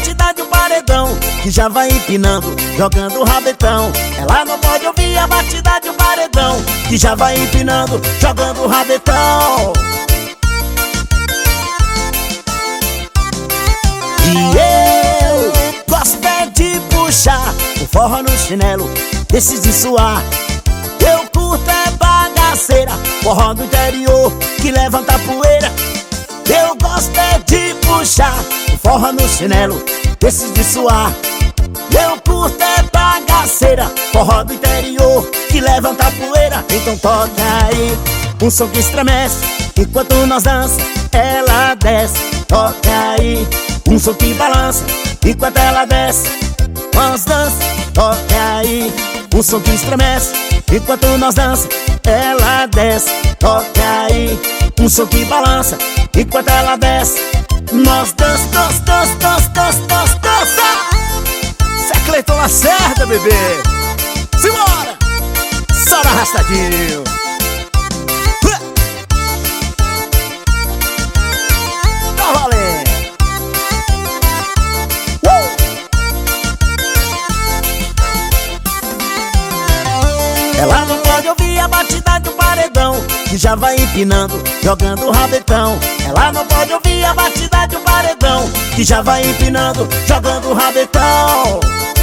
batida de um paredão que já vai empinando, jogando o rabetão. Ela não pode ouvir a batida de um paredão que já vai empinando, jogando o rabetão. E eu gosto é de puxar o forró no chinelo, desses de suar. Eu curto é bagaceira, forró do interior que levanta poeira. Eu gosto é de puxar o forró no chinelo, desses de suar. Eu curto é bagaceira, forró do interior que levanta poeira. Então toca aí um som que estremece, enquanto nós dança, ela desce. Toca aí um som que balança, enquanto ela desce, nós dança. Toca aí um som que estremece, enquanto nós dança, ela desce. Toca aí um som que balança, enquanto ela desce, nós dança, dança, dança, dança, dança, dança, dança. Cê é Cleiton Lacerda, bebê. Simbora! Só no arrastadinho. Tá valendo. Ela não pode ouvir a batida de um paredão que já vai empinando, jogando o rabetão. Ela não pode ouvir a batida de um paredão que já vai empinando, jogando o rabetão.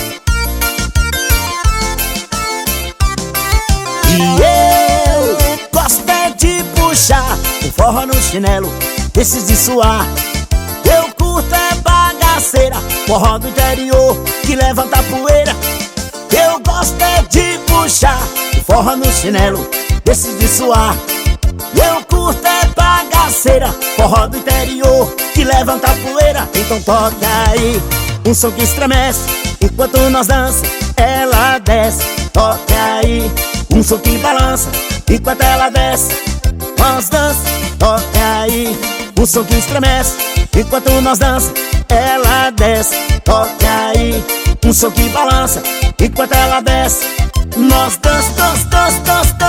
E eu gosto é de puxar o forró no chinelo, desses de suar. Eu curto é bagaceira, forró do interior que levanta poeira. Eu gosto é de puxar o forró no chinelo, desses de suar. Eu curto é bagaceira, forró do interior que levanta poeira. Então toca aí um som que estremece, enquanto nós dança, ela desce. Toca aí um som que balança, enquanto ela desce, nós dança. Toca aí um som que estremece, enquanto nós dança, ela desce. Toca aí um som que balança, enquanto ela desce, nós dança, dança, dança, dança, dança.